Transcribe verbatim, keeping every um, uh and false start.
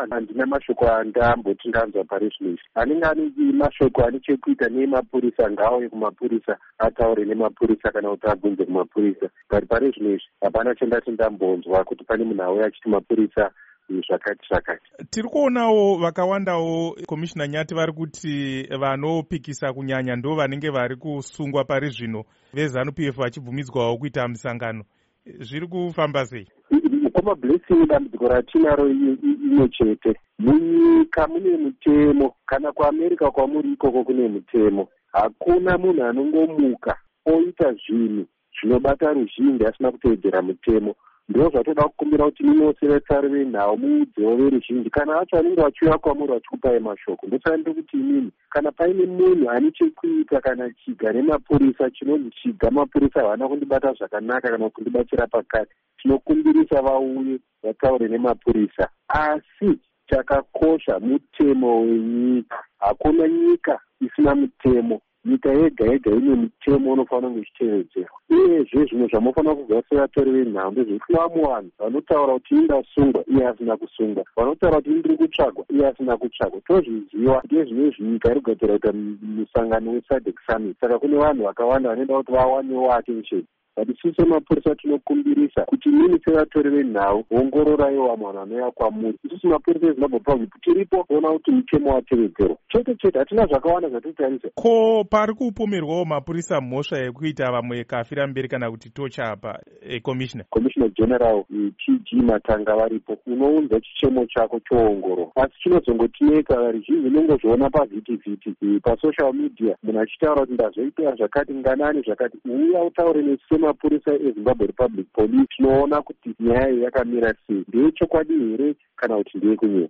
handina mashoko andamboti ndanzwa pari zvino izvi. Anenge ane mashoko ane chekuita nemapurisa ngaauye kumapurisa ataure nemapurisa kana kuti abvunze kumapurisa. But pari zvino izvi hapana chandati ndambonzwa kuti pane munhu auya achiti mapurisa zvakati zvakati. Tiri kuonawo vakawandawo komishina Nyati vari kuti vanopikisa kunyanya ndo vanenge vari kusungwa pari zvino, veZANU P F vachibvumidzwawo kuita misangano. Zviri kufamba sei? Mukoma Blessing, dambudziko ratinaro imwe chete. Munyika mune mutemo, kana kuAmerika kwamuri ikoko kune mutemo. Hakuna munhu anongomuka oita zvinhu zvinobata ruzhinji asina kuteedzera mutemo. Ndiro zvatoda kukumbira kuti munose vatsari venhau muudzewo veruzhinji kana vacho vanenge vachiuya kwamuri vachikupai mashoko. Ndotsanda kuti inini kana paine munhu ane chekuita kana chiga nemapurisa chinonzi chiga mapurisa havana kundibata zvakanaka kana kundibatsira pakati, tinokumbirisa vauye vataure nemapurisa. Asi chakakosha mutemo wenyika. Hakuna nyika isina mutemo. Nyika yega yega ine mutemo unofanira kunge uchitevedzerwa. Uyezve zvimwe zvamunofanira kubva sevatori venhau ndezvekuti vamwe vanhu vanotaura kuti indasungwa iye asina kusungwa, vanotaura kuti ndiri kutsvagwa iye asina kutsvagwa. Tozviziva ndezvinezvi nyika iri kugadzira kuita musangano weSADC Summit. Saka kune vanhu vakawanda vanoenda kuti vawanewo attention. But isusu semapurisa tinokumbirisa kuti nini sevatori venhau ongororaiwo vamwe vanhu vanouya kwamuri. Isusu mapurisa eZimbabwe Republic tiripo kuona kuti mutemo watevedzerwa. Chete chete hatina zvakawanda zvatotarisa. Ko pari kupomerwawo mapurisa mhosva yekuita vamwe kafira mberi kana kuti tocha apa ekomishina komishina general T G Matanga varipo. Unounza chichemo chako choongorora. Asi chinozongotineka varizhinji unongozviona pavhitivhiti pasocial media munhu achitaura kuti ndazoita zvakati nganani zvakati. Uya utaure nesu mapurisa eZimbabwe Republic Police tinoona kuti nyaya yakamira sei. Ndeyechokwadi here kana kuti ndeye kunyema?